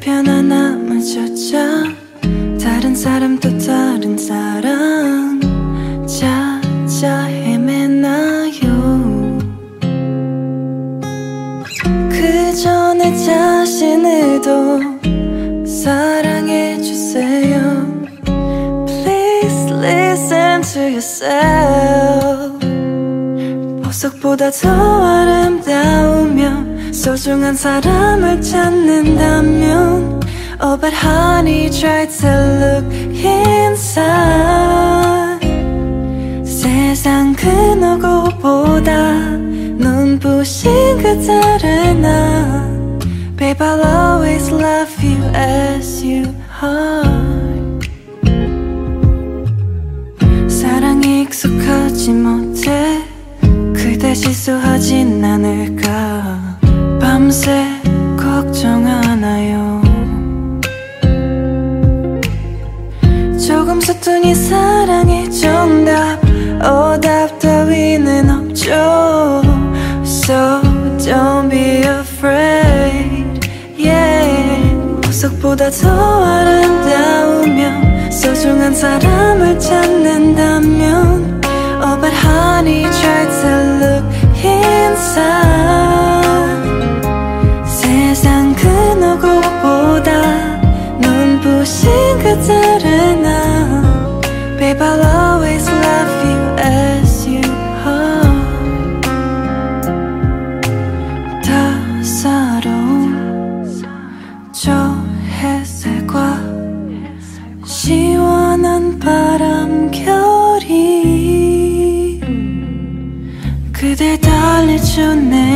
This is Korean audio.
편안함을 찾아 다른 사람 또 다른 사람 찾아 헤매나요. 그저 내 자신을 더 사랑해주세요. Please listen to yourself. 보석보다 더 아름다우며 소중한 사람을 찾는다면 Oh but honey try to look inside. 세상 그 누구보다 눈부신 그대를 난 Babe I'll always love you as you are. 사랑에 익숙하지 못해 그대 실수하진 않을까 밤새 걱정하나요. 조금 서툰 이 사랑의 정답 오답 따위는 없죠. So don't be afraid. Yeah. 보석보다 더 아름다우며 소중한 사람을 찾는다면 Oh but honey try to look inside. 세상 그 누구보다 눈부신 그대를 난 Babe I'll always love you as you are. 따사로운 저 햇살과 시원한 바람결이 그댈 달래준 내